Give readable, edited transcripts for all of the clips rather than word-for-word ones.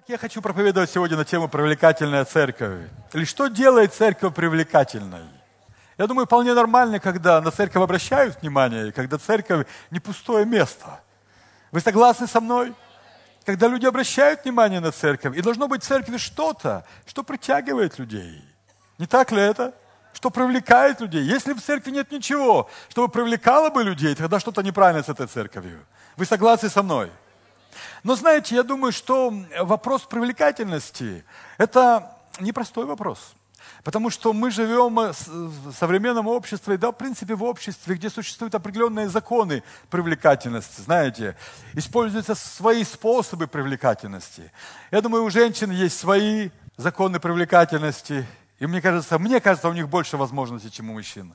Я хочу проповедовать сегодня на тему «Привлекательная церковь». Или что делает церковь привлекательной? Я думаю, вполне нормально, когда на церковь обращают внимание, и когда церковь не пустое место. Вы согласны со мной? Когда люди обращают внимание на церковь, и должно быть в церкви что-то, что притягивает людей. Не так ли это? Что привлекает людей. Если в церкви нет ничего, чтобы привлекало бы людей, тогда что-то неправильно с этой церковью. Вы согласны со мной? Но знаете, я думаю, что вопрос привлекательности – это непростой вопрос. Потому что мы живем в современном обществе, да, в принципе, в обществе, где существуют определенные законы привлекательности, знаете, используются свои способы привлекательности. Я думаю, у женщин есть свои законы привлекательности, и мне кажется, у них больше возможностей, чем у мужчин.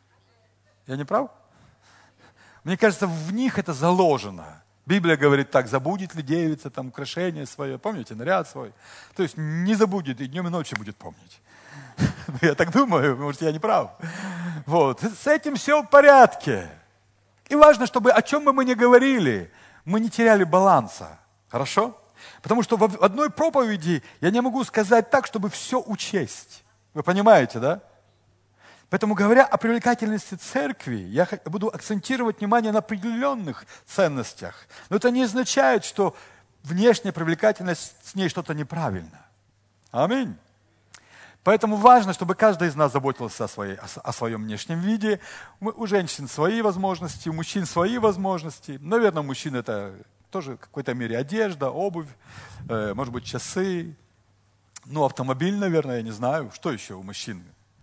Я не прав? Мне кажется, в них это заложено. Библия говорит так: забудет ли девица там украшение свое, помните, наряд свой. То есть не забудет, и днем и ночью будет помнить. Я так думаю, может, я не прав. Вот. С этим все в порядке. И важно, чтобы о чем бы мы ни говорили, мы не теряли баланса. Хорошо? Потому что в одной проповеди я не могу сказать так, чтобы все учесть. Вы понимаете, да? Поэтому, говоря о привлекательности церкви, я буду акцентировать внимание на определенных ценностях. Но это не означает, что внешняя привлекательность, с ней что-то неправильно. Аминь. Поэтому важно, чтобы каждый из нас заботился о своем внешнем виде. У женщин свои возможности, у мужчин свои возможности. Наверное, у мужчин это тоже в какой-то мере одежда, обувь, может быть, часы. Автомобиль, наверное, я не знаю. Что еще у мужчин?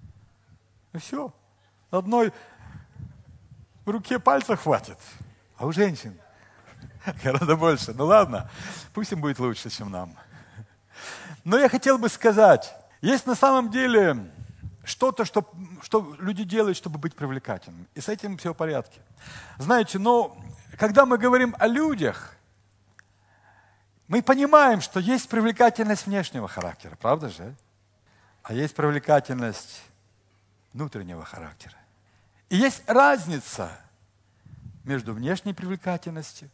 И все. Одной в руке пальца хватит. А у женщин гораздо больше. Ладно, пусть им будет лучше, чем нам. Но я хотел бы сказать, есть на самом деле что-то, что люди делают, чтобы быть привлекательными. И с этим все в порядке. Знаете, когда мы говорим о людях, мы понимаем, что есть привлекательность внешнего характера, правда же? А есть привлекательность внутреннего характера. И есть разница между внешней привлекательностью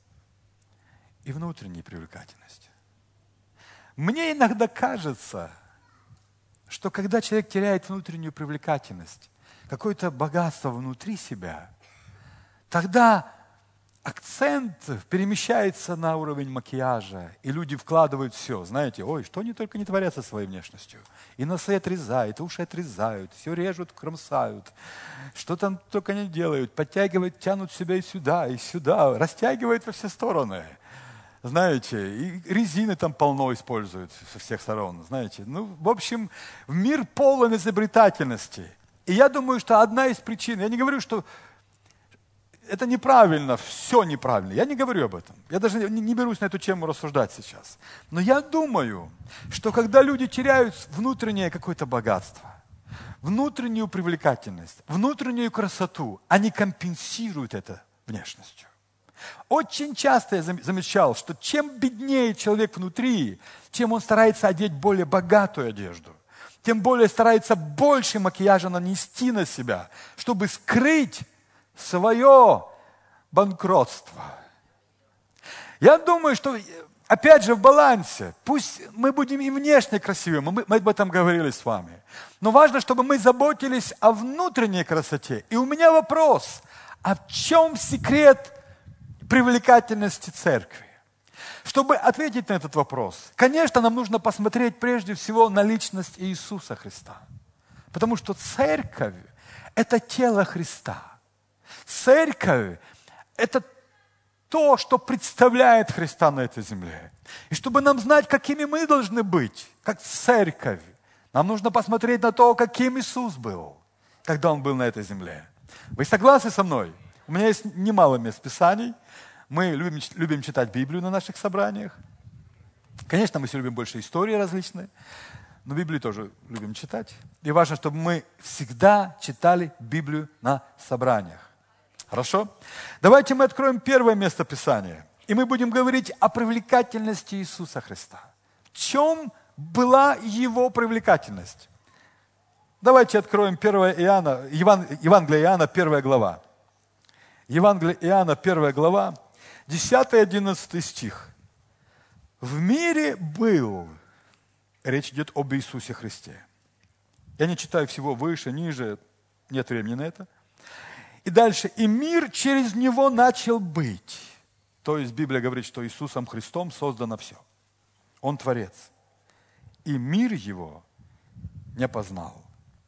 и внутренней привлекательностью. Мне иногда кажется, что когда человек теряет внутреннюю привлекательность, какое-то богатство внутри себя, тогда акцент перемещается на уровень макияжа, и люди вкладывают все. Знаете, что они только не творят со своей внешностью. И носы отрезают, и уши отрезают, все режут, кромсают. Что там только не делают. Подтягивают, тянут себя и сюда, растягивают во все стороны. Знаете, и резины там полно используют со всех сторон. Знаете, в общем, мир полон изобретательности. И я думаю, что одна из причин, я не говорю, что это неправильно, все неправильно. Я не говорю об этом. Я даже не берусь на эту тему рассуждать сейчас. Но я думаю, что когда люди теряют внутреннее какое-то богатство, внутреннюю привлекательность, внутреннюю красоту, они компенсируют это внешностью. Очень часто я замечал, что чем беднее человек внутри, тем он старается одеть более богатую одежду, тем более старается больше макияжа нанести на себя, чтобы скрыть свое банкротство. Я думаю, что, опять же, в балансе. Пусть мы будем и внешне красивыми, мы об этом говорили с вами. Но важно, чтобы мы заботились о внутренней красоте. И у меня вопрос, а в чем секрет привлекательности церкви? Чтобы ответить на этот вопрос, конечно, нам нужно посмотреть прежде всего на личность Иисуса Христа. Потому что церковь – это тело Христа. Церковь – это то, что представляет Христа на этой земле. И чтобы нам знать, какими мы должны быть, как церковь, нам нужно посмотреть на то, каким Иисус был, когда Он был на этой земле. Вы согласны со мной? У меня есть немало мест Писаний. Мы любим читать Библию на наших собраниях. Конечно, мы все любим больше истории различные, но Библию тоже любим читать. И важно, чтобы мы всегда читали Библию на собраниях. Хорошо? Давайте мы откроем первое место Писания. И мы будем говорить о привлекательности Иисуса Христа. В чем была Его привлекательность? Давайте откроем Евангелие Иоанна, 1 глава. Евангелие Иоанна, 1 глава, 10-11 стих. В мире был. Речь идет об Иисусе Христе. Я не читаю всего выше, ниже, нет времени на это. И дальше. И мир через Него начал быть. То есть Библия говорит, что Иисусом Христом создано все. Он Творец. И мир Его не познал.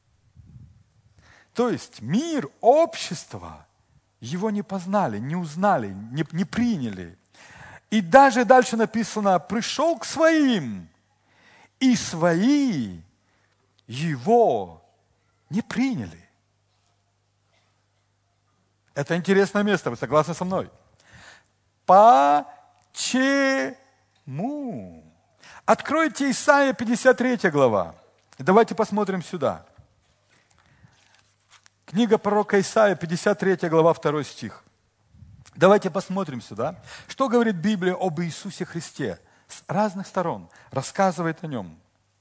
То есть мир, общество Его не познали, не узнали, не приняли. И даже дальше написано, пришел к своим, и свои Его не приняли. Это интересное место, вы согласны со мной? Почему? Откройте Исайя 53 глава. Давайте посмотрим сюда. Книга пророка Исайя, 53 глава, 2 стих. Давайте посмотрим сюда, что говорит Библия об Иисусе Христе. С разных сторон рассказывает о Нем.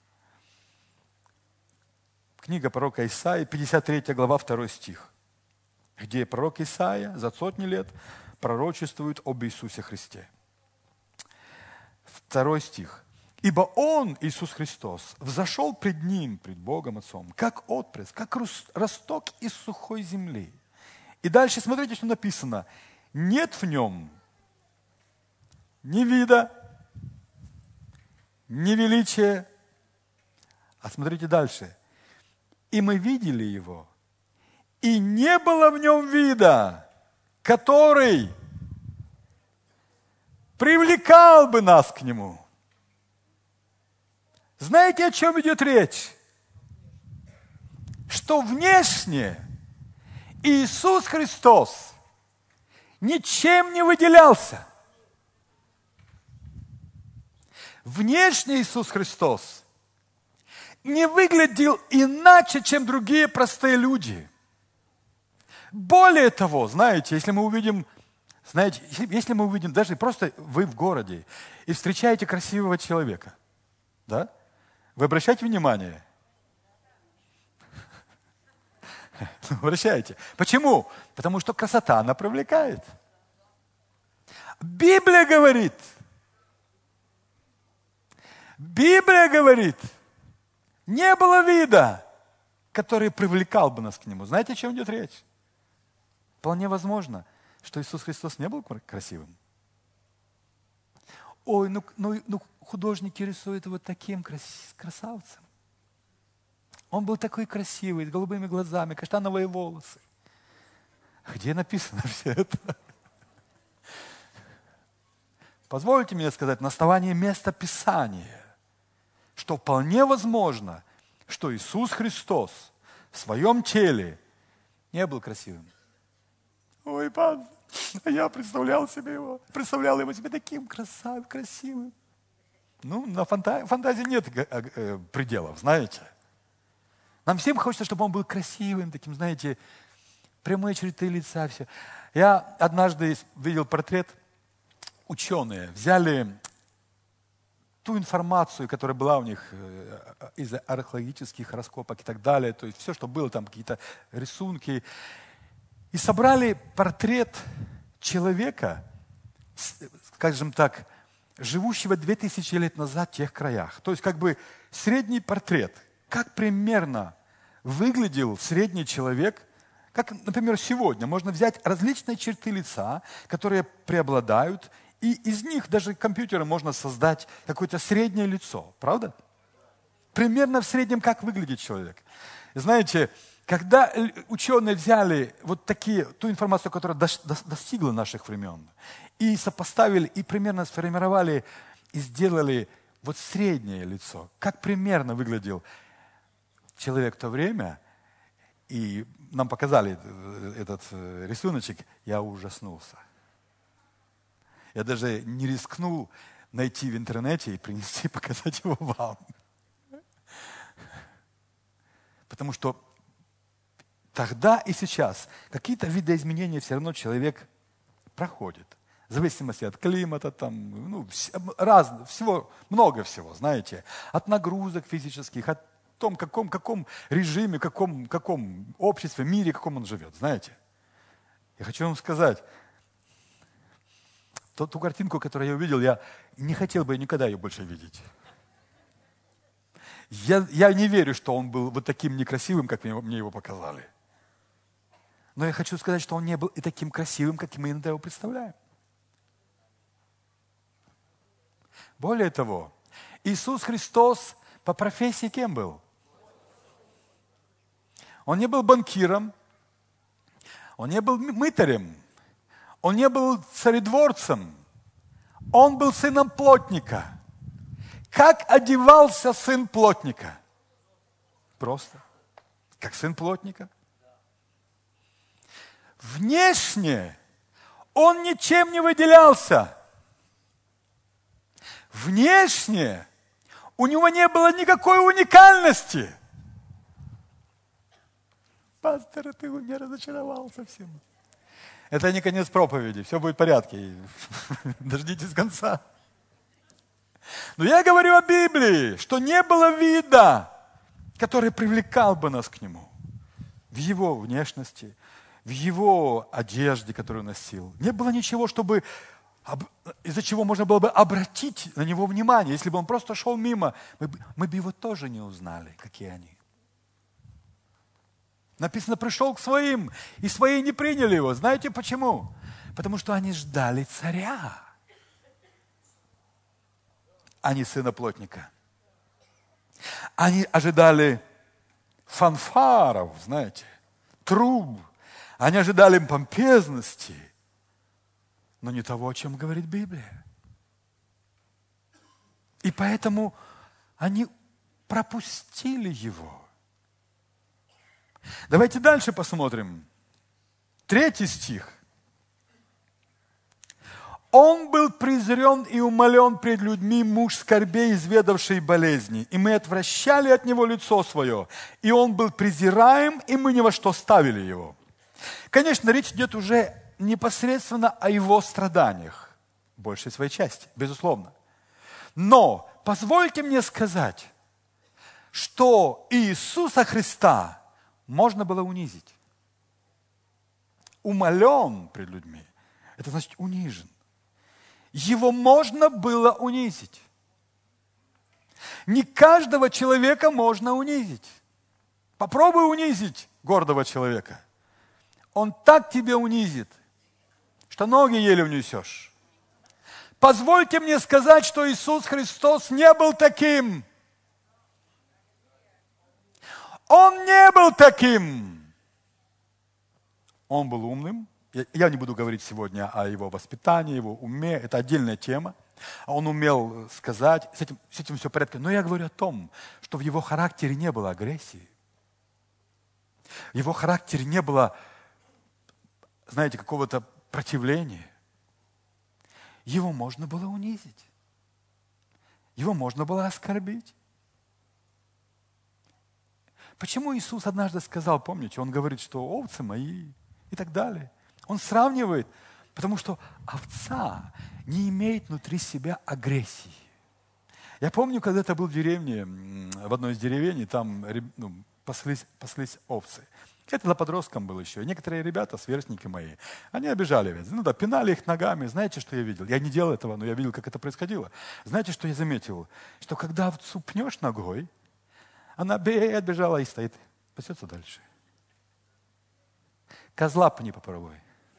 Книга пророка Исаии, 53 глава, 2 стих, где пророк Исаия за сотни лет пророчествует об Иисусе Христе. 2 стих. «Ибо Он, Иисус Христос, взошел пред Ним, пред Богом Отцом, как отпрыск, как росток из сухой земли». И дальше смотрите, что написано. «Нет в Нем ни вида, ни величия». А смотрите дальше. «И мы видели Его, и не было в Нем вида, который привлекал бы нас к Нему». Знаете, о чем идет речь? Что внешне Иисус Христос ничем не выделялся. Внешне Иисус Христос не выглядел иначе, чем другие простые люди. Более того, знаете, если мы увидим, даже просто вы в городе и встречаете красивого человека, да? Вы обращаете внимание? Обращаете. Почему? Потому что красота, она привлекает. Библия говорит, не было вида, который привлекал бы нас к Нему. Знаете, о чем идет речь? Вполне возможно, что Иисус Христос не был красивым. Ой, художники рисуют его таким красавцем. Он был такой красивый, с голубыми глазами, каштановые волосы. Где написано все это? Позвольте мне сказать, на основании места Писания, что вполне возможно, что Иисус Христос в своем теле не был красивым. Ой, пан, я представлял его себе таким красивым. На фантазии нет пределов, знаете. Нам всем хочется, чтобы он был красивым, таким, знаете, прямые черты лица, все. Я однажды видел портрет, ученые взяли ту информацию, которая была у них из археологических раскопок и так далее, то есть все, что было, там какие-то рисунки, и собрали портрет человека, скажем так, живущего 2000 лет назад в тех краях. То есть как бы средний портрет. Как примерно выглядел средний человек, как, например, сегодня. Можно взять различные черты лица, которые преобладают, и из них даже компьютером можно создать какое-то среднее лицо. Правда? Примерно в среднем, как выглядит человек. И знаете, когда ученые взяли ту информацию, которая достигла наших времен, и сопоставили, и примерно сформировали, и сделали среднее лицо, как примерно выглядел человек в то время, и нам показали этот рисуночек, я ужаснулся. Я даже не рискнул найти в интернете и принести, показать его вам. Потому что тогда и сейчас какие-то видоизменения все равно человек проходит. В зависимости от климата, всего, много всего, знаете. От нагрузок физических, от том, каком режиме, каком обществе, мире, каком он живет, знаете. Я хочу вам сказать, ту картинку, которую я увидел, я не хотел бы никогда ее больше видеть. Я не верю, что он был вот таким некрасивым, как мне его показали. Но я хочу сказать, что он не был и таким красивым, как мы иногда его представляем. Более того, Иисус Христос по профессии кем был? Он не был банкиром, он не был мытарем, он не был царедворцем, он был сыном плотника. Как одевался сын плотника? Просто, как сын плотника. Внешне он ничем не выделялся. Внешне у него не было никакой уникальности. Пастор, ты меня разочаровал совсем. Это не конец проповеди, все будет в порядке. Дождитесь конца. Но я говорю о Библии, что не было вида, который привлекал бы нас к Нему. В Его внешности, в Его одежде, которую он носил. Не было ничего, из-за чего можно было бы обратить на Него внимание. Если бы он просто шел мимо, мы бы Его тоже не узнали, какие они. Написано, пришел к своим, и свои не приняли Его. Знаете почему? Потому что они ждали царя, а не сына плотника. Они ожидали фанфаров, знаете, труб. Они ожидали помпезности, но не того, о чем говорит Библия. И поэтому они пропустили Его. Давайте дальше посмотрим. 3 стих. Он был презрен и умолен пред людьми, муж скорбей, изведавший болезни. И мы отвращали от него лицо свое. И он был презираем, и мы ни во что ставили его. Конечно, речь идет уже непосредственно о его страданиях. Большей своей части, безусловно. Но позвольте мне сказать, что Иисуса Христа можно было унизить. Умолен пред людьми. Это значит унижен. Его можно было унизить. Не каждого человека можно унизить. Попробуй унизить гордого человека. Он так тебя унизит, что ноги еле унесешь. Позвольте мне сказать, что Иисус Христос не был таким. Он не был таким. Он был умным. Я не буду говорить сегодня о его воспитании, его уме. Это отдельная тема. Он умел сказать, с этим все в порядке. Но я говорю о том, что в его характере не было агрессии. В его характере не было, знаете, какого-то противления. Его можно было унизить. Его можно было оскорбить. Почему Иисус однажды сказал, помните, Он говорит, что овцы мои и так далее. Он сравнивает, потому что овца не имеет внутри себя агрессии. Я помню, когда-то был в деревне, в одной из деревень, и там паслись овцы. Это для подростком было еще. И некоторые ребята, сверстники мои, они обижали, пинали их ногами. Знаете, что я видел? Я не делал этого, но я видел, как это происходило. Знаете, что я заметил? Что когда овцу пнешь ногой, она отбежала и стоит, пасется дальше. Козла пни попробуй.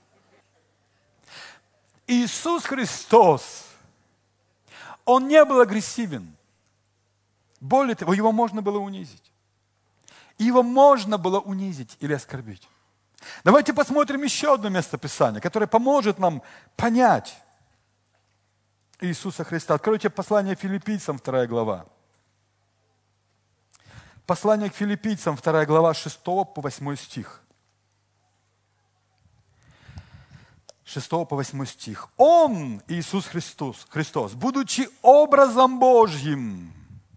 Иисус Христос, Он не был агрессивен. Более того, Его можно было унизить. Его можно было унизить или оскорбить. Давайте посмотрим еще одно место Писания, которое поможет нам понять Иисуса Христа. Откройте послание Филиппийцам, 2 глава. Послание к Филиппийцам, 2 глава, 6 по 8 стих. 6 по 8 стих. Он, Иисус Христос, будучи образом Божьим,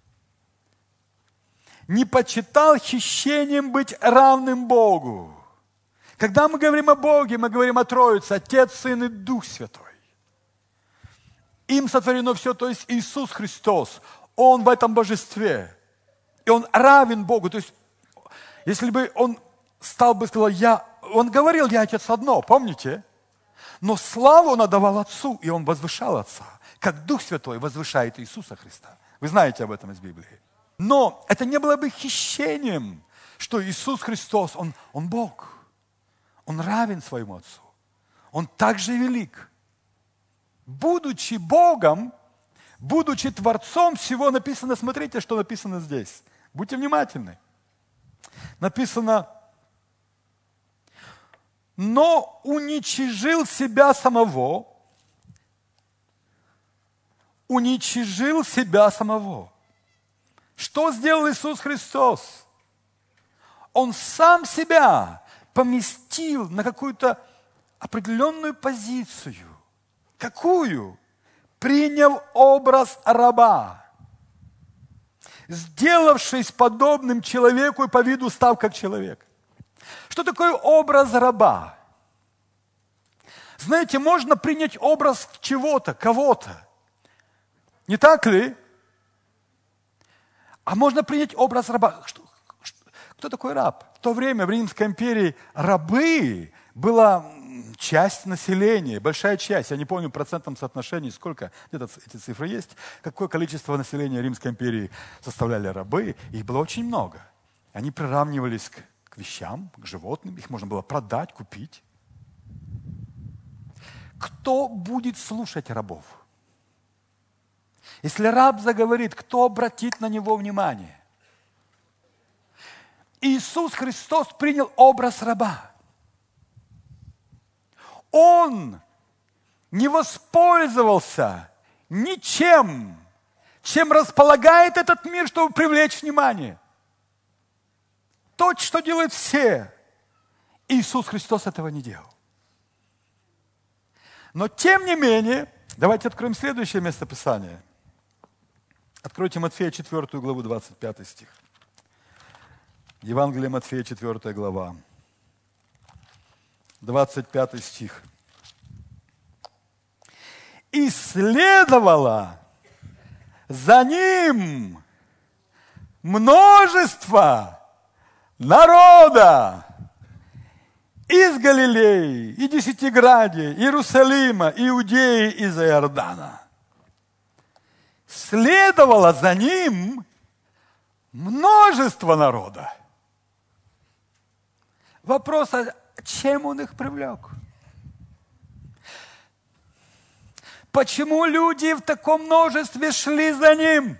не почитал хищением быть равным Богу. Когда мы говорим о Боге, мы говорим о Троице, Отец, Сын и Дух Святой. Им сотворено все, то есть Иисус Христос, Он в этом божестве. И Он равен Богу. То есть, если бы Он стал бы, сказал, Он говорил, я Отец одно, помните? Но славу он отдавал Отцу, и он возвышал Отца, как Дух Святой возвышает Иисуса Христа. Вы знаете об этом из Библии. Но это не было бы хищением, что Иисус Христос, Он Бог. Он равен своему Отцу. Он также велик. Будучи Богом, будучи Творцом всего, написано, смотрите, что написано здесь. Будьте внимательны. Написано, но уничижил себя самого. Уничижил себя самого. Что сделал Иисус Христос? Он сам себя поместил на какую-то определенную позицию. Какую? Приняв образ раба. Сделавшись подобным человеку и по виду став как человек. Что такое образ раба? Знаете, можно принять образ чего-то, кого-то. Не так ли? А можно принять образ раба. Кто такой раб? В то время в Римской империи рабы была часть населения, большая часть. Я не помню в процентном соотношении, сколько, где-то эти цифры есть, какое количество населения Римской империи составляли рабы. Их было очень много. Они приравнивались к вещам, к животным. Их можно было продать, купить. Кто будет слушать рабов? Если раб заговорит, кто обратит на него внимание? Иисус Христос принял образ раба. Он не воспользовался ничем, чем располагает этот мир, чтобы привлечь внимание. То, что делают все. Иисус Христос этого не делал. Но тем не менее, давайте откроем следующее место Писания. Откройте Матфея 4 главу, 25 стих. Евангелие Матфея, 4 глава, 25 стих. «И следовало за ним множество народа из Галилеи, и Десятиградия, Иерусалима, Иудеи и из Иордана». Следовало за ним множество народа. Вопрос, а чем он их привлек? Почему люди в таком множестве шли за ним?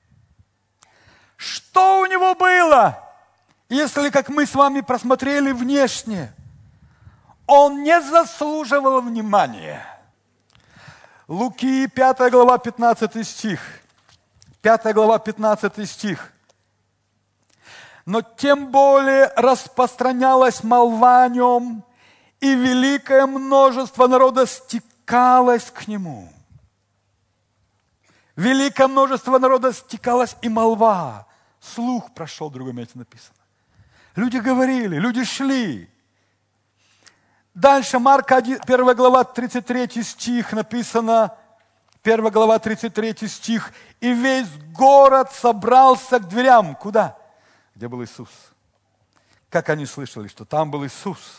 Что у него было? Если, как мы с вами просмотрели внешне, он не заслуживал внимания. Луки, 5 глава, 15 стих. 5 глава, 15 стих. «Но тем более распространялась молва о нем, и великое множество народа стекалось к нему». Великое множество народа стекалось, и молва, слух прошел, в другом месте написано. Люди говорили, люди шли. Дальше Марка 1 глава 33 стих написано, 1 глава 33 стих, «И весь город собрался к дверям». Куда? Где был Иисус. Как они слышали, что там был Иисус?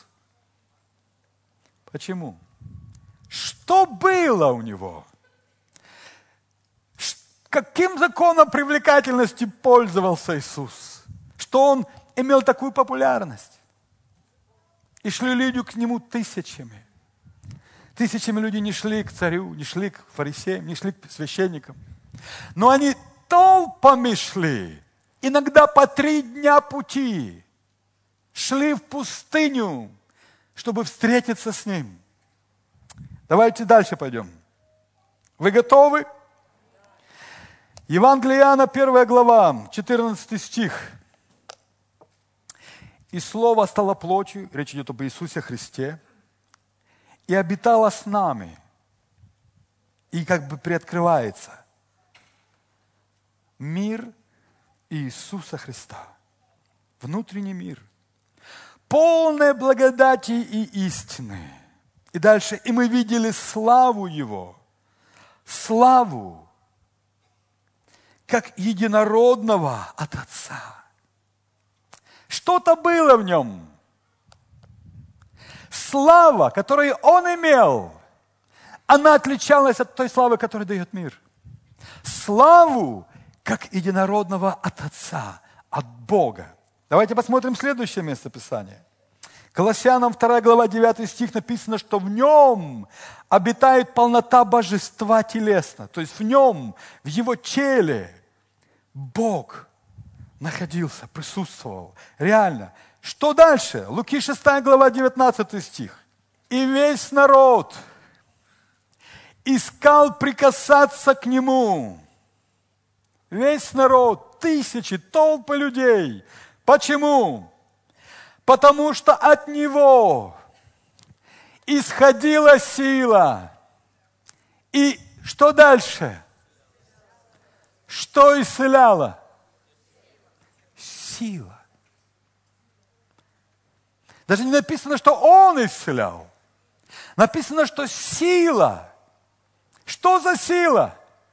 Почему? Что было у него? Каким законом привлекательности пользовался Иисус? Что он имел такую популярность? И шли люди к нему тысячами. Тысячами людей не шли к царю, не шли к фарисеям, не шли к священникам. Но они толпами шли. Иногда по 3 дня пути шли в пустыню, чтобы встретиться с Ним. Давайте дальше пойдем. Вы готовы? Евангелие Иоанна, 1 глава, 14 стих. «И Слово стало плотью», речь идет об Иисусе Христе, «и обитало с нами». И как бы приоткрывается мир Иисуса Христа. Внутренний мир. Полной благодати и истины. И дальше, «и мы видели славу Его». Славу, как единородного от Отца. Что-то было в нем. слава, которую Он имел, она отличалась от той славы, которую дает мир. Славу, как единородного от Отца, от Бога. Давайте посмотрим следующее место Писания. Колоссянам 2 глава 9 стих написано, что в Нем обитает полнота божества телесно. То есть в Нем, в Его теле Бог находился, присутствовал. Реально. Что дальше? Луки 6 глава 19 стих. «И весь народ искал прикасаться к Нему». Весь народ, тысячи, толпы людей. Почему? Потому что от Него исходила сила. И что дальше? Что исцеляло? Сила. Даже не написано, что Он исцелял. Написано, что сила. Что за сила?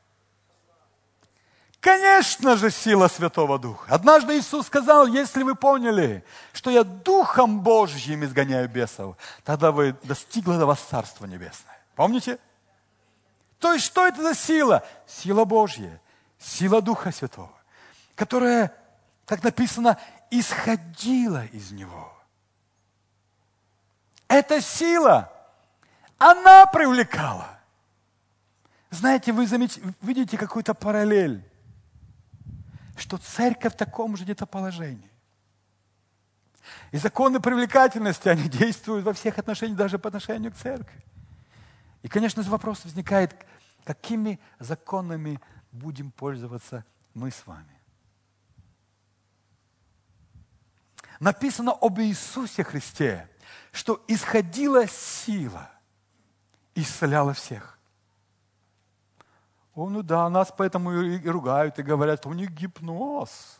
Конечно же, сила Святого Духа. Однажды Иисус сказал, если вы поняли, что я Духом Божьим изгоняю бесов, тогда вы достигли до вас Царства Небесное. Помните? То есть, что это за сила? Сила Божья, сила Духа Святого, которая, как написано, исходила из Него. Эта сила, она привлекала. Знаете, вы видите какую-то параллель, что церковь в таком же где-то положении. И законы привлекательности, они действуют во всех отношениях, даже по отношению к церкви. И, конечно, вопрос возникает, какими законами будем пользоваться мы с вами. Написано об Иисусе Христе, что исходила сила, исцеляла всех. О, ну да, нас поэтому и ругают, и говорят, что у них гипноз.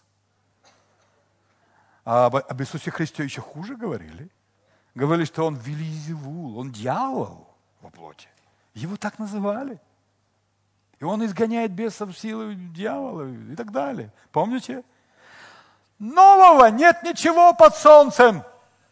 А об Иисусе Христе еще хуже говорили. Говорили, что Он Вельзевул, Он дьявол во плоти. Его так называли. И Он изгоняет бесов силой дьявола и так далее. Помните? Нового нет ничего под солнцем.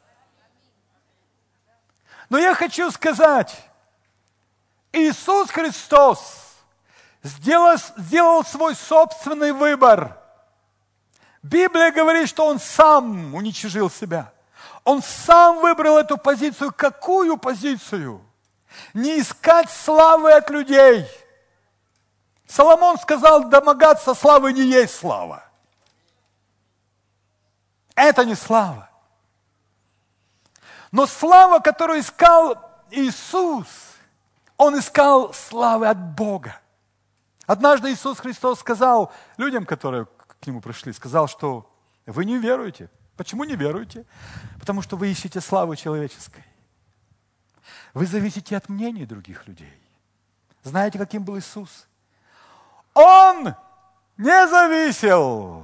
Но я хочу сказать, Иисус Христос сделал свой собственный выбор. Библия говорит, что Он сам уничижил себя. Он сам выбрал эту позицию. Какую позицию? Не искать славы от людей. Соломон сказал, домогаться славы не есть слава. Это не слава. Но слава, которую искал Иисус, Он искал славы от Бога. Однажды Иисус Христос сказал людям, которые к Нему пришли, сказал, что вы не веруете. Почему не веруете? Потому что вы ищете славы человеческой. Вы зависите от мнений других людей. Знаете, каким был Иисус? Он не зависел.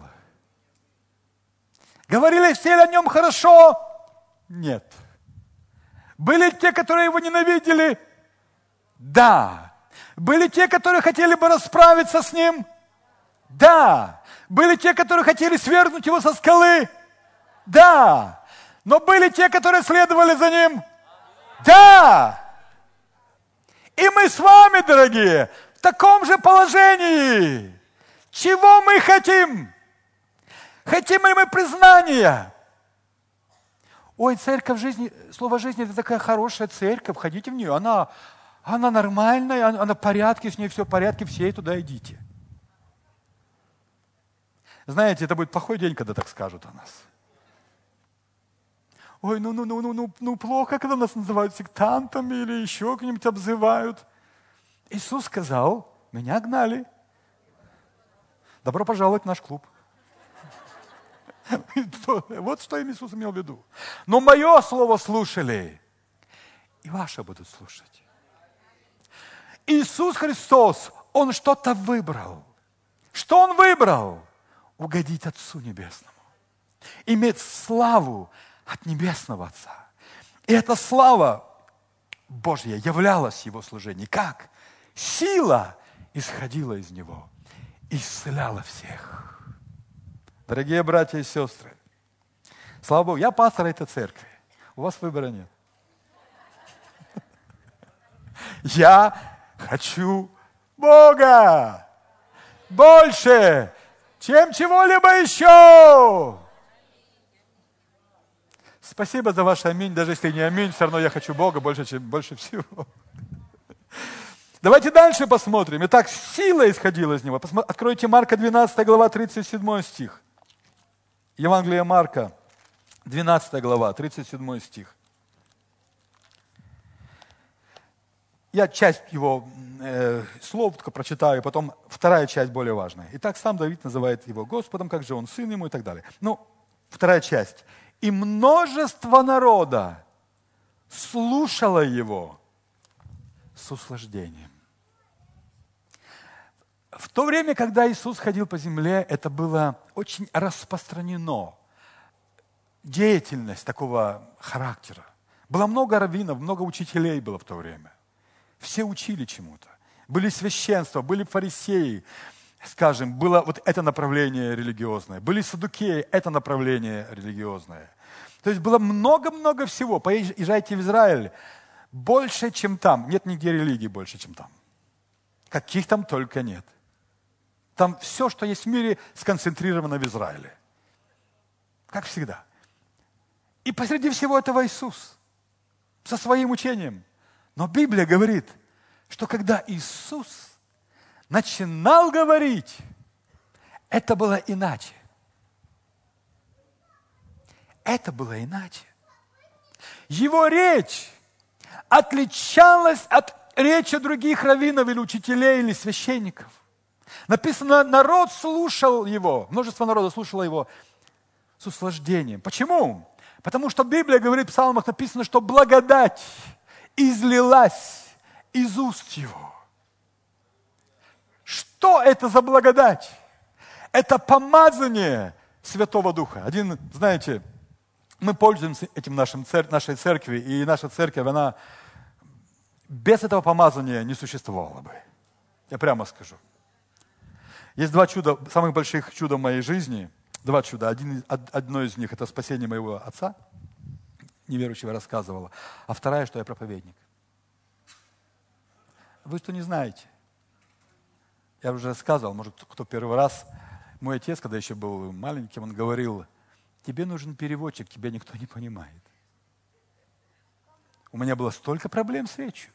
Говорили все ли о Нем хорошо? Нет. Были те, которые Его ненавидели? Да. Были те, которые хотели бы расправиться с Ним? Да. Были те, которые хотели свергнуть Его со скалы? Да. Но были те, которые следовали за Ним? Да. И мы с вами, дорогие, в таком же положении. Чего мы хотим? Хотим ли мы признания? Ой, церковь жизни, слово жизни, это такая хорошая церковь, ходите в нее, она нормальная, она в порядке, с ней все в порядке, все туда идите. Знаете, это будет плохой день, когда так скажут о нас. Ой, плохо, когда нас называют сектантами или еще как-нибудь обзывают. Иисус сказал, меня гнали. Добро пожаловать в наш клуб. Вот что Иисус имел в виду. Но мое слово слушали, и ваше будут слушать. Иисус Христос, Он что-то выбрал. Что Он выбрал? Угодить Отцу Небесному. Иметь славу от Небесного Отца. И эта слава Божья являлась в Его служении. Как? Сила исходила из Него, исцеляла всех. Дорогие братья и сестры, слава Богу, я пастор этой церкви. У вас выбора нет. Я хочу Бога больше, чем чего-либо еще. Спасибо за ваше аминь. Даже если не аминь, все равно я хочу Бога больше всего. Давайте дальше посмотрим. Итак, сила исходила из него. Откройте Марка 12 глава, 37 стих. Евангелие Марка, 12 глава, 37 стих. Я часть его слов только прочитаю, потом вторая часть более важная. Итак, сам Давид называет его Господом, как же он сын ему и так далее. Ну, вторая часть. И множество народа слушало его с услаждением. В то время, когда Иисус ходил по земле, это было очень распространено. Деятельность такого характера. Было много раввинов, много учителей было в то время. Все учили чему-то. Были священства, были фарисеи, скажем, было вот это направление религиозное. Были саддукеи, это направление религиозное. То есть было много-много всего. Поезжайте в Израиль, больше, чем там. Нет нигде религии больше, чем там. Каких там только нет. Там все, что есть в мире, сконцентрировано в Израиле. Как всегда. И посреди всего этого Иисус со своим учением. Но Библия говорит, что когда Иисус начинал говорить, это было иначе. Это было иначе. Его речь отличалась от речи других раввинов или учителей или священников. Написано, народ слушал его, множество народа слушало его с услаждением. Почему? Потому что Библия говорит, в Псалмах написано, что благодать излилась из уст его. Что это за благодать? Это помазание Святого Духа. Знаете, мы пользуемся этим нашей церкви, и наша церковь, она без этого помазания не существовала бы. Я прямо скажу. Есть два чуда, самых больших чуда в моей жизни. Два чуда. Одно из них – это спасение моего отца, неверующего, рассказывала. А второе, что я проповедник. Вы что не знаете? Я уже рассказывал, может, кто первый раз. Мой отец, когда еще был маленьким, он говорил, тебе нужен переводчик, тебя никто не понимает. У меня было столько проблем с речью.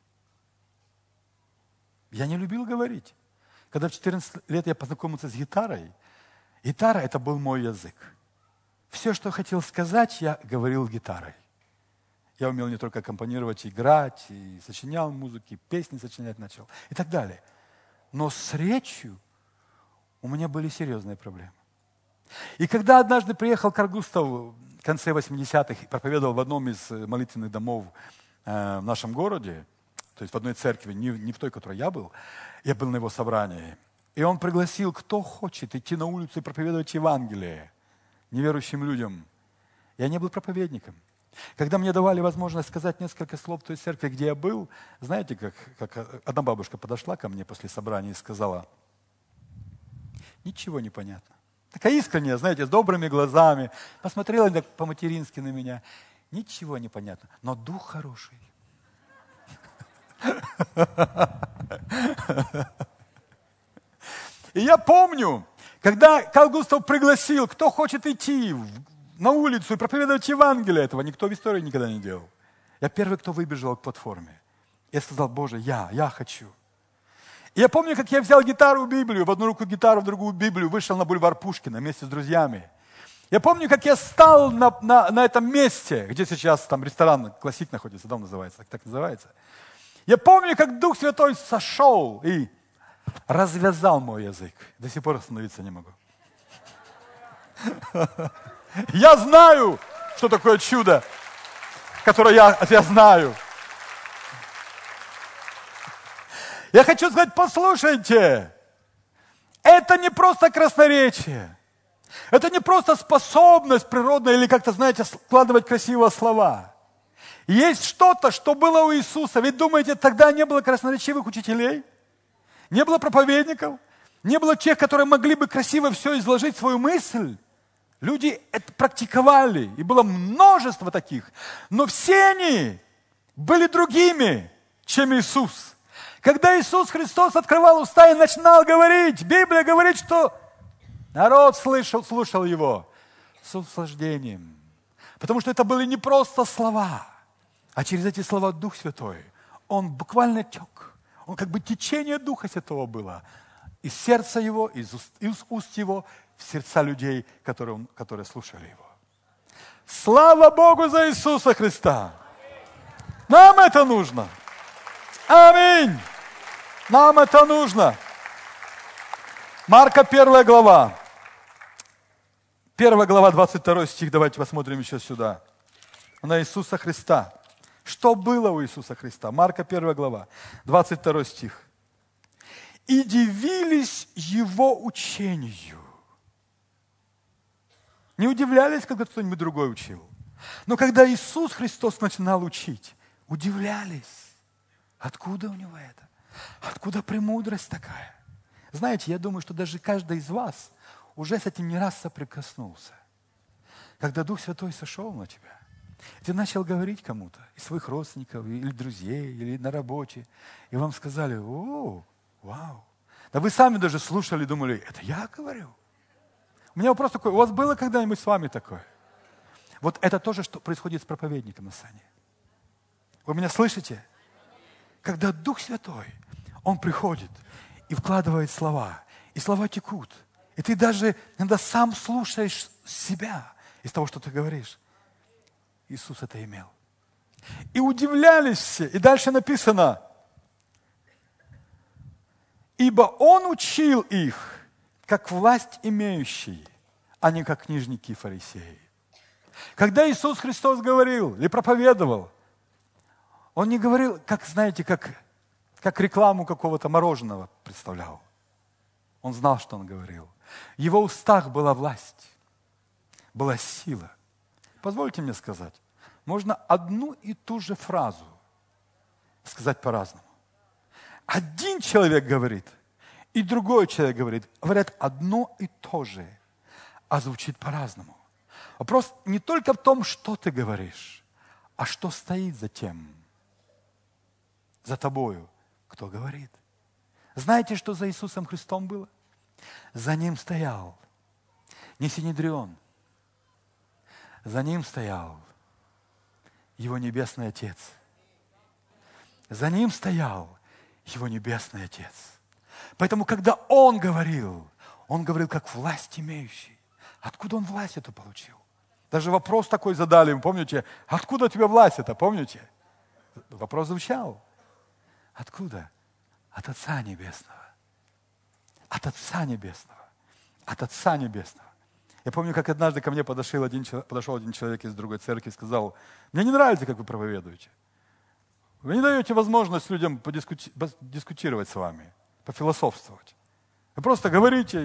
Я не любил говорить. Когда в 14 лет я познакомился с гитарой, гитара – это был мой язык. Все, что хотел сказать, я говорил гитарой. Я умел не только аккомпанировать, играть, и сочинял музыки, песни сочинять начал и так далее. Но с речью у меня были серьезные проблемы. И когда однажды приехал Карл Густав в конце 80-х и проповедовал в одном из молитвенных домов в нашем городе, то есть в одной церкви, не в той, в которой я был на его собрании. И он пригласил, кто хочет идти на улицу и проповедовать Евангелие неверующим людям. Я не был проповедником. Когда мне давали возможность сказать несколько слов в той церкви, где я был, знаете, как одна бабушка подошла ко мне после собрания и сказала, ничего не понятно. Такая искренняя, знаете, с добрыми глазами, посмотрела так по-матерински на меня. Ничего не понятно, но дух хороший. И я помню, когда Карл Густав пригласил, кто хочет идти на улицу и проповедовать Евангелие, этого никто в истории никогда не делал. Я первый, кто выбежал к платформе. Я сказал, Боже, я хочу. И я помню, как я взял гитару, Библию, в одну руку гитару, в другую Библию, вышел на бульвар Пушкина вместе с друзьями. Я помню, как я стал на этом месте, где сейчас там ресторан «Классик» находится, дом называется, так называется. Я помню, как Дух Святой сошел и развязал мой язык. До сих пор остановиться не могу. Я знаю, что такое чудо, которое я знаю. Я хочу сказать, послушайте, это не просто красноречие, это не просто способность природная или как-то, знаете, складывать красивые слова. Есть что-то, что было у Иисуса. Ведь думаете, тогда не было красноречивых учителей? Не было проповедников? Не было тех, которые могли бы красиво все изложить, свою мысль? Люди это практиковали, и было множество таких. Но все они были другими, чем Иисус. Когда Иисус Христос открывал уста и начинал говорить, Библия говорит, что народ слушал Его с наслаждением. Потому что это были не просто слова, а через эти слова Дух Святой. Он буквально тек. Он как бы течение Духа Святого было. Из сердца Его, из уст Его, в сердца людей, которые слушали Его. Слава Богу за Иисуса Христа! Нам это нужно! Аминь! Нам это нужно! Марка 1 глава. 1 глава, 22 стих. Давайте посмотрим еще сюда. На Иисуса Христа. Что было у Иисуса Христа? Марка 1 глава, 22 стих. «И дивились Его учению». Не удивлялись, когда кто-нибудь другой учил. Но когда Иисус Христос начинал учить, удивлялись. Откуда у Него это? Откуда премудрость такая? Знаете, я думаю, что даже каждый из вас уже с этим не раз соприкоснулся. Когда Дух Святой сошел на тебя, ты начал говорить кому-то, из своих родственников, или друзей, или на работе, и вам сказали: «О, вау». Да вы сами даже слушали и думали: это я говорю? У меня вопрос такой: у вас было когда-нибудь с вами такое? Вот это тоже, что происходит с проповедником на сцене. Вы меня слышите? Когда Дух Святой, Он приходит и вкладывает слова, и слова текут, и ты даже иногда сам слушаешь себя из того, что ты говоришь. Иисус это имел. И удивлялись все. И дальше написано: ибо Он учил их, как власть имеющий, а не как книжники и фарисеи. Когда Иисус Христос говорил или проповедовал, Он не говорил, как, знаете, как рекламу какого-то мороженого представлял. Он знал, что Он говорил. В Его устах была власть, была сила. Позвольте мне сказать, можно одну и ту же фразу сказать по-разному. Один человек говорит, и другой человек говорит, говорят одно и то же, а звучит по-разному. Вопрос не только в том, что ты говоришь, а что стоит за тем, за тобою, кто говорит. Знаете, что за Иисусом Христом было? За Ним стоял не Синедрион, за Ним стоял Его Небесный Отец. За Ним стоял Его Небесный Отец. Поэтому, когда Он говорил как власть имеющий. Откуда Он власть эту получил? Даже вопрос такой задали им, помните? Откуда у тебя власть это, помните? Вопрос звучал. Откуда? От Отца Небесного. От Отца Небесного. От Отца Небесного. Я помню, как однажды ко мне подошел один человек из другой церкви и сказал: мне не нравится, как вы проповедуете. Вы не даете возможность людям дискутировать с вами, пофилософствовать. Вы просто говорите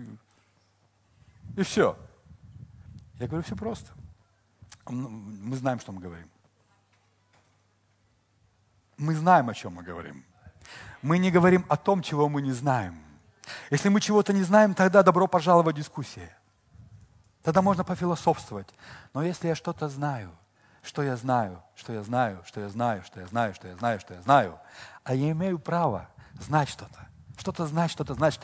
и все. Я говорю: все просто. Мы знаем, что мы говорим. Мы знаем, о чем мы говорим. Мы не говорим о том, чего мы не знаем. Если мы чего-то не знаем, тогда добро пожаловать в дискуссии. Тогда можно пофилософствовать. Но если я что-то знаю, что я знаю, а я имею право знать что-то. Что-то знать.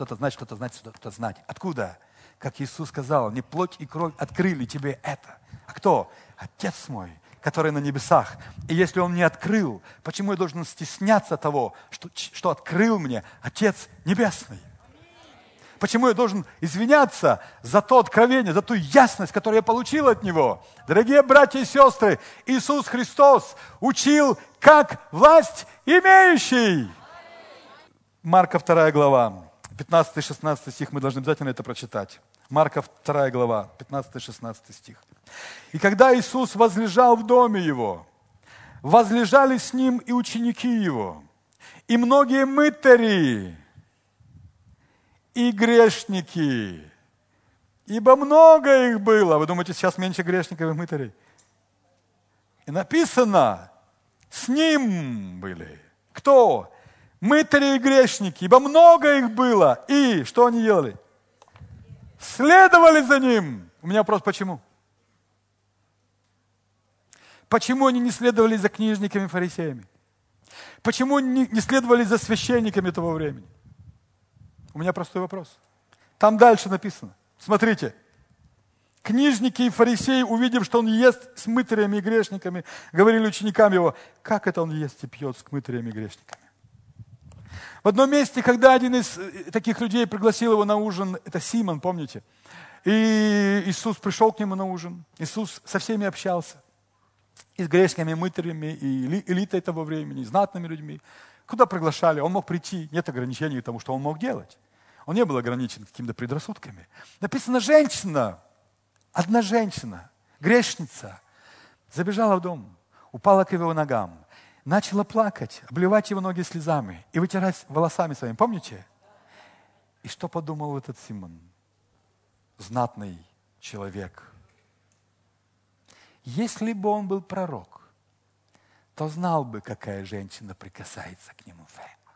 Откуда? Как Иисус сказал: не плоть и кровь открыли тебе это. А кто? Отец мой, который на небесах. И если Он не открыл, почему я должен стесняться того, что открыл мне Отец Небесный? Почему я должен извиняться за то откровение, за ту ясность, которую я получил от Него? Дорогие братья и сестры, Иисус Христос учил как власть имеющий. Марка 2 глава, 15-16 стих, мы должны обязательно это прочитать. Марка 2 глава, 15-16 стих. «И когда Иисус возлежал в доме Его, возлежали с Ним и ученики Его, и многие мытари, и грешники, ибо много их было». Вы думаете, сейчас меньше грешников и мытарей? И написано, с Ним были. Кто? Мытари и грешники, ибо много их было. И что они делали? Следовали за Ним. У меня вопрос, почему? Почему они не следовали за книжниками и фарисеями? Почему не следовали за священниками того времени? У меня простой вопрос. Там дальше написано. Смотрите. Книжники и фарисеи, увидев, что он ест с мытарями и грешниками, говорили ученикам его: как это он ест и пьет с мытарями и грешниками? В одном месте, когда один из таких людей пригласил его на ужин, это Симон, помните? И Иисус пришел к нему на ужин. Иисус со всеми общался. И с грешниками, мытарями, и элитой того времени, и знатными людьми. Куда приглашали? Он мог прийти. Нет ограничений тому, что он мог делать. Он не был ограничен какими-то предрассудками. Написано, женщина, одна женщина, грешница, забежала в дом, упала к его ногам, начала плакать, обливать его ноги слезами и вытирать волосами своими. Помните? И что подумал этот Симон? Знатный человек. Если бы он был пророк, то знал бы, какая женщина прикасается к нему.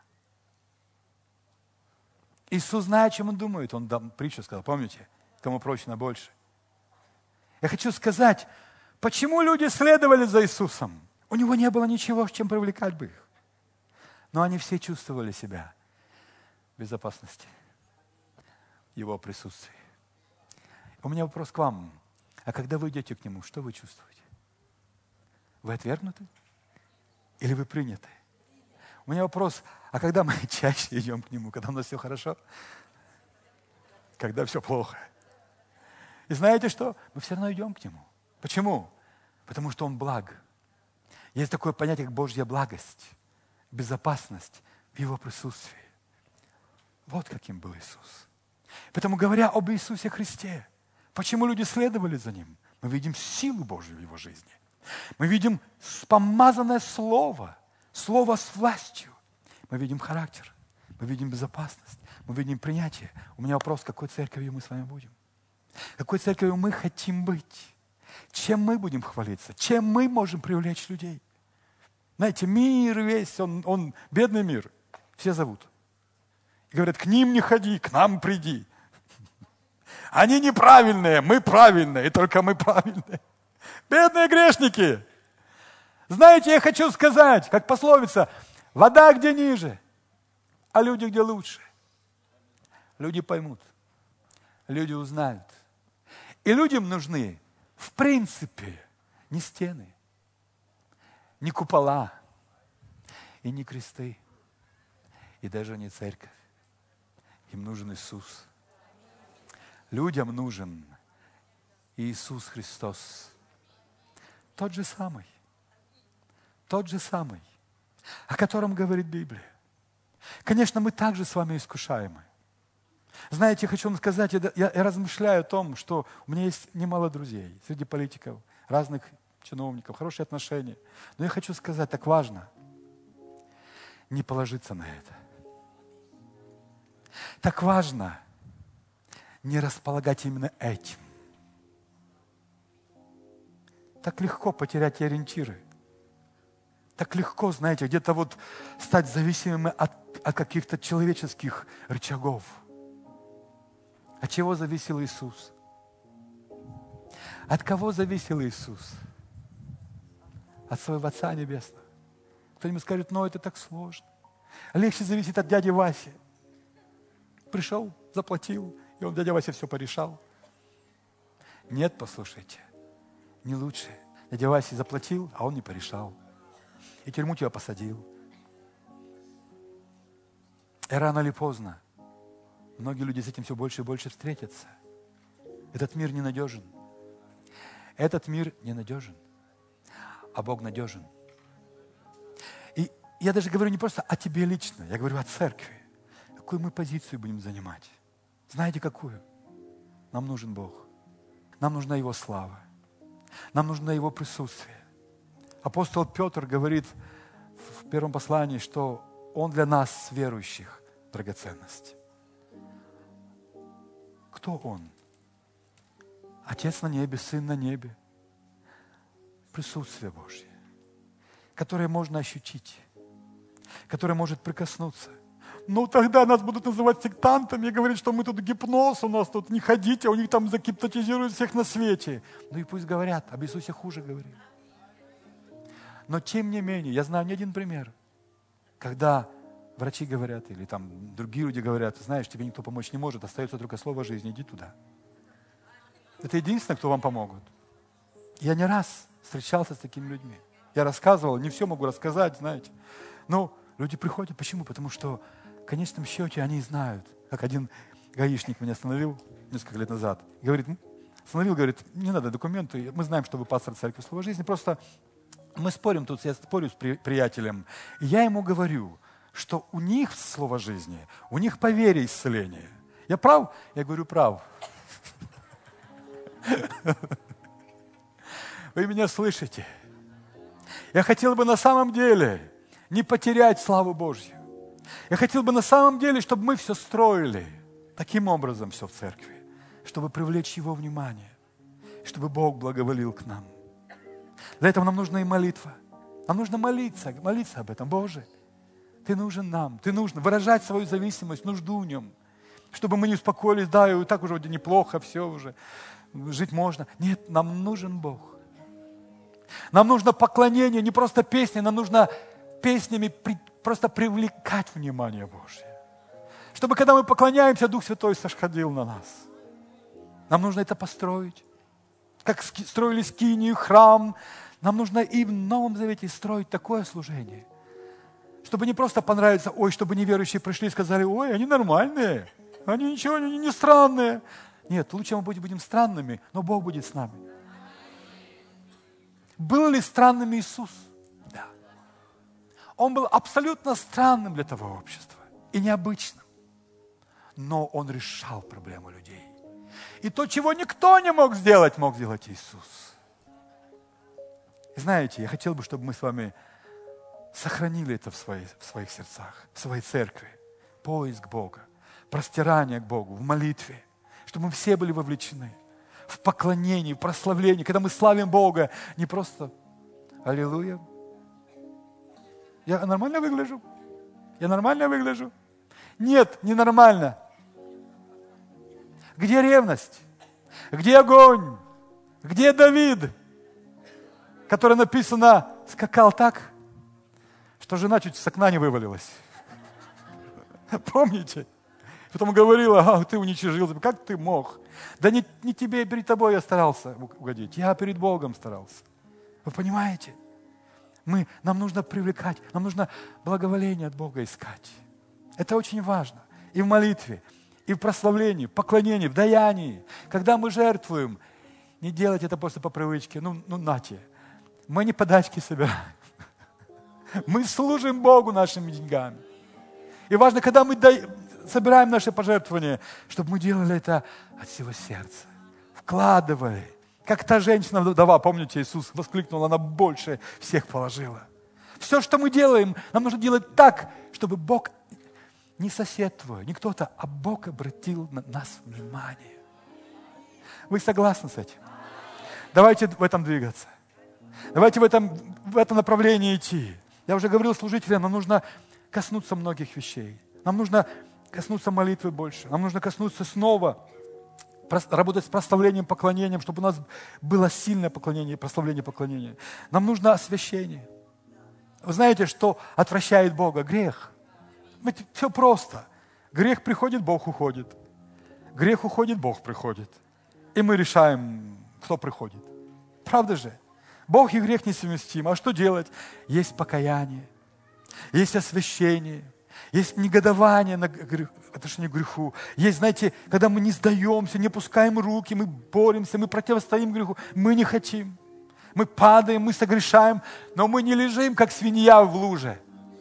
Иисус, зная, о чем он думает, он притчу сказал, помните? Кому прочно больше. Я хочу сказать, почему люди следовали за Иисусом? У него не было ничего, чем привлекать бы их. Но они все чувствовали себя в безопасности, в его присутствии. У меня вопрос к вам. А когда вы идете к нему, что вы чувствуете? Вы отвергнуты? Или вы приняты? У меня вопрос, а когда мы чаще идем к нему, когда у нас все хорошо? Когда все плохо? И знаете что? Мы все равно идем к нему. Почему? Потому что он благ. Есть такое понятие, как Божья благость, безопасность в его присутствии. Вот каким был Иисус. Поэтому, говоря об Иисусе Христе, почему люди следовали за Ним? Мы видим силу Божью в Его жизни. Мы видим помазанное Слово, Слово с властью. Мы видим характер, мы видим безопасность, мы видим принятие. У меня вопрос, какой церковью мы с вами будем? Какой церковью мы хотим быть? Чем мы будем хвалиться? Чем мы можем привлечь людей? Знаете, мир весь, он бедный мир. Все зовут. И говорят, к ним не ходи, к нам приди. Они неправильные, мы правильные, и только мы правильные. Бедные грешники. Знаете, я хочу сказать, как пословица, вода где ниже, а люди где лучше. Люди поймут, люди узнают. И людям нужны, в принципе, не стены, не купола, и не кресты, и даже не церковь. Им нужен Иисус. Людям нужен Иисус Христос. Тот же самый, о котором говорит Библия. Конечно, мы также с вами искушаемы. Знаете, я хочу вам сказать, я размышляю о том, что у меня есть немало друзей среди политиков, разных чиновников, хорошие отношения. Но я хочу сказать, так важно не положиться на это. Так важно не располагать именно этим. Так легко потерять ориентиры. Так легко, знаете, где-то вот стать зависимыми от каких-то человеческих рычагов. От чего зависел Иисус? От кого зависел Иисус? От своего Отца Небесного. Кто-нибудь скажет, но это так сложно. Легче зависит от дяди Васи. Пришел, заплатил, и он, дядя Вася, все порешал. Нет, послушайте, не лучше. Дядя Вася заплатил, а он не порешал. И тюрьму тебя посадил. И рано или поздно многие люди с этим все больше и больше встретятся. Этот мир ненадежен. Этот мир ненадежен, а Бог надежен. И я даже говорю не просто о тебе лично, я говорю о церкви. Какую мы позицию будем занимать? Знаете, какую? Нам нужен Бог. Нам нужна Его слава. Нам нужно Его присутствие. Апостол Петр говорит в первом послании, что Он для нас, верующих, драгоценность. Кто Он? Отец на небе, Сын на небе. Присутствие Божье, которое можно ощутить, которое может прикоснуться. Ну, тогда нас будут называть сектантами и говорить, что мы тут гипноз, у нас тут не ходите, у них там загипнотизируют всех на свете. Ну и пусть говорят, об Иисусе хуже говорили. Но тем не менее, я знаю не один пример. Когда врачи говорят, или там другие люди говорят, знаешь, тебе никто помочь не может, остается только слово жизни, иди туда. Это единственное, кто вам помогут. Я не раз встречался с такими людьми. Я рассказывал, не все могу рассказать, знаете. Но люди приходят, почему? Потому что в конечном счете они знают. Как один гаишник меня остановил несколько лет назад. Говорит, говорит, не надо документы, мы знаем, что вы пастор церкви Слова Жизни, просто мы спорим тут, я спорю с приятелем, и я ему говорю, что у них Слово Жизни, у них по вере исцеление. Я прав? Я говорю, прав. Вы меня слышите? Я хотел бы на самом деле не потерять славу Божью. Я хотел бы на самом деле, чтобы мы все строили таким образом, все в церкви, чтобы привлечь Его внимание, чтобы Бог благоволил к нам. Для этого нам нужна и молитва. Нам нужно молиться об этом. Боже, Ты нужен нам, Ты нужен выражать свою зависимость, нужду в Нем, чтобы мы не успокоились, да, и так уже неплохо, все уже, жить можно. Нет, нам нужен Бог. Нам нужно поклонение, не просто песни, нам нужно песнями просто привлекать внимание Божье. Чтобы, когда мы поклоняемся, Дух Святой сошходил на нас. Нам нужно это построить. Как строили скинию, храм, нам нужно и в Новом Завете строить такое служение. Чтобы не просто понравиться, ой, чтобы неверующие пришли и сказали, ой, они нормальные, они ничего, они не странные. Нет, лучше мы будем странными, но Бог будет с нами. Был ли странным Иисус? Да. Он был абсолютно странным для того общества и необычным. Но Он решал проблему людей. И то, чего никто не мог сделать Иисус. И знаете, я хотел бы, чтобы мы с вами сохранили это в своих сердцах, в своей церкви. Поиск Бога, простирание к Богу, в молитве. Чтобы мы все были вовлечены в поклонении, в прославлении. Когда мы славим Бога, не просто «Аллилуйя». Я нормально выгляжу? Я нормально выгляжу? Нет, не нормально. Где ревность? Где огонь? Где Давид, который написано, скакал так, что жена чуть с окна не вывалилась? Помните? Потом говорила, ты уничижил, как ты мог? Да не тебе, перед тобой я старался угодить, я перед Богом старался. Вы понимаете? Нам нужно привлекать, нам нужно благоволение от Бога искать. Это очень важно. И в молитве, и в прославлении, в поклонении, в даянии. Когда мы жертвуем, не делать это просто по привычке. Нате. Мы не подачки собираем. Мы служим Богу нашими деньгами. И важно, когда мы собираем наши пожертвования, чтобы мы делали это от всего сердца. Вкладывали. Как та женщина-вдова, помните, Иисус воскликнул, она больше всех положила. Все, что мы делаем, нам нужно делать так, чтобы Бог, не сосед твой, не кто-то, а Бог обратил на нас внимание. Вы согласны с этим? Давайте в этом двигаться. Давайте в этом направлении идти. Я уже говорил служителям, нам нужно коснуться многих вещей. Нам нужно коснуться молитвы больше. Нам нужно коснуться снова, работать с прославлением, поклонением, чтобы у нас было сильное поклонение, прославление, поклонение. Нам нужно освящение. Вы знаете, что отвращает Бога? Грех. Ведь все просто. Грех приходит, Бог уходит. Грех уходит, Бог приходит. И мы решаем, кто приходит. Правда же? Бог и грех несовместимы. А что делать? Есть покаяние, есть освящение, есть негодование на отношение к греху. Есть, знаете, когда мы не сдаемся, не опускаем руки, мы боремся, мы противостоим греху. Мы не хотим. Мы падаем, мы согрешаем, но мы не лежим, как свинья в луже.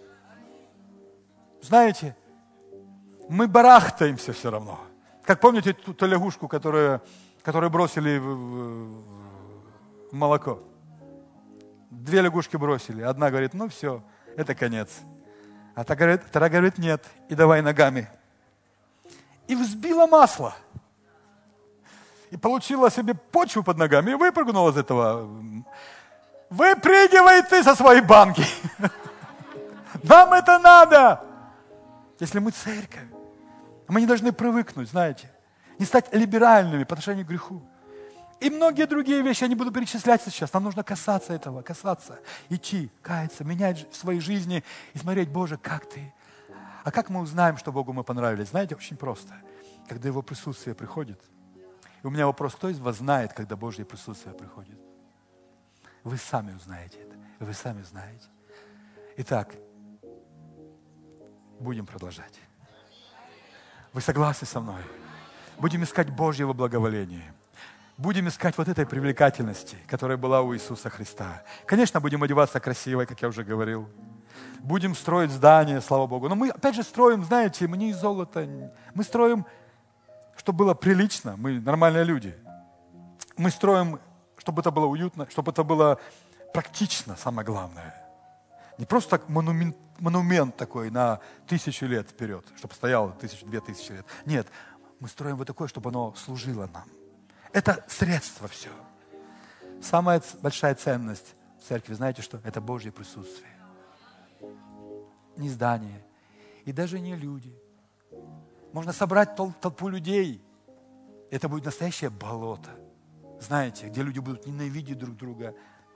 Знаете, мы барахтаемся все равно. Как помните ту лягушку, которую бросили в молоко? 2 лягушки бросили. Одна говорит, все, это конец. А вторая говорит, нет, и давай ногами. И взбила масло. И получила себе почву под ногами и выпрыгнула из этого. Выпрыгивай ты со своей банки. Нам это надо. Если мы церковь, мы не должны привыкнуть, знаете, не стать либеральными по отношению к греху. И многие другие вещи я не буду перечислять сейчас. Нам нужно касаться этого, идти, каяться, менять в своей жизни и смотреть, Боже, как Ты. А как мы узнаем, что Богу мы понравились? Знаете, очень просто. Когда Его присутствие приходит. И у меня вопрос, кто из вас знает, когда Божье присутствие приходит? Вы сами узнаете это. Вы сами знаете. Итак, будем продолжать. Вы согласны со мной? Будем искать Божьего благоволения. Будем искать вот этой привлекательности, которая была у Иисуса Христа. Конечно, будем одеваться красиво, как я уже говорил. Будем строить здания, слава Богу. Но мы, опять же, строим, знаете, мы не из золота. Мы строим, чтобы было прилично. Мы нормальные люди. Мы строим, чтобы это было уютно, чтобы это было практично, самое главное. Не просто так монумент такой на 1000 лет вперед, чтобы стояло 1000-2000 лет. Нет, мы строим вот такое, чтобы оно служило нам. Это средство все. Самая большая ценность в церкви, знаете что? Это Божье присутствие. Не здание. И даже не люди. Можно собрать толпу людей. Это будет настоящее болото. Знаете, где люди будут ненавидеть друг друга.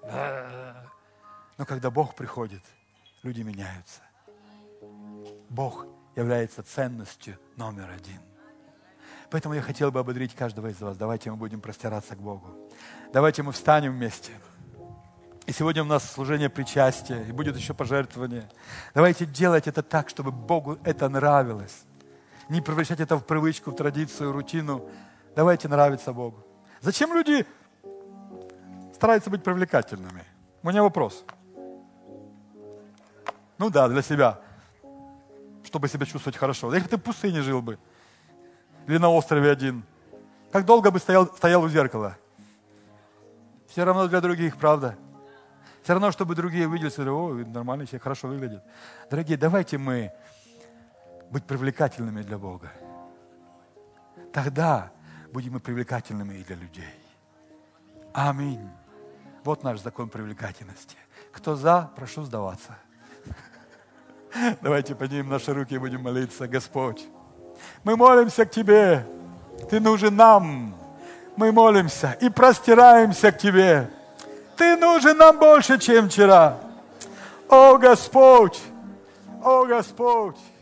Но когда Бог приходит, люди меняются. Бог является ценностью номер 1. Поэтому я хотел бы ободрить каждого из вас. Давайте мы будем простираться к Богу. Давайте мы встанем вместе. И сегодня у нас служение причастия, и будет еще пожертвование. Давайте делать это так, чтобы Богу это нравилось. Не превращать это в привычку, в традицию, рутину. Давайте нравиться Богу. Зачем люди стараются быть привлекательными? У меня вопрос. Ну да, для себя. Чтобы себя чувствовать хорошо. Если бы ты в пустыне жил бы. Или на острове один. Как долго бы стоял у зеркала? Все равно для других, правда? Все равно, чтобы другие увидели, сказали, о, нормально, все хорошо выглядит. Дорогие, давайте мы быть привлекательными для Бога. Тогда будем мы привлекательными и для людей. Аминь. Вот наш закон привлекательности. Кто за, прошу сдаваться. Давайте поднимем наши руки и будем молиться. Господь, мы молимся к Тебе. Ты нужен нам. Мы молимся и простираемся к Тебе. Ты нужен нам больше, чем вчера. О, Господь! О, Господь!